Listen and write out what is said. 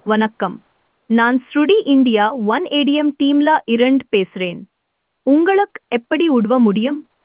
வணக்கம். நான் ஸ்ருடி India one ATM டீம்ல இருந்து பேசுறேன். உங்களுக்கு எப்படி உதவ முடியும்?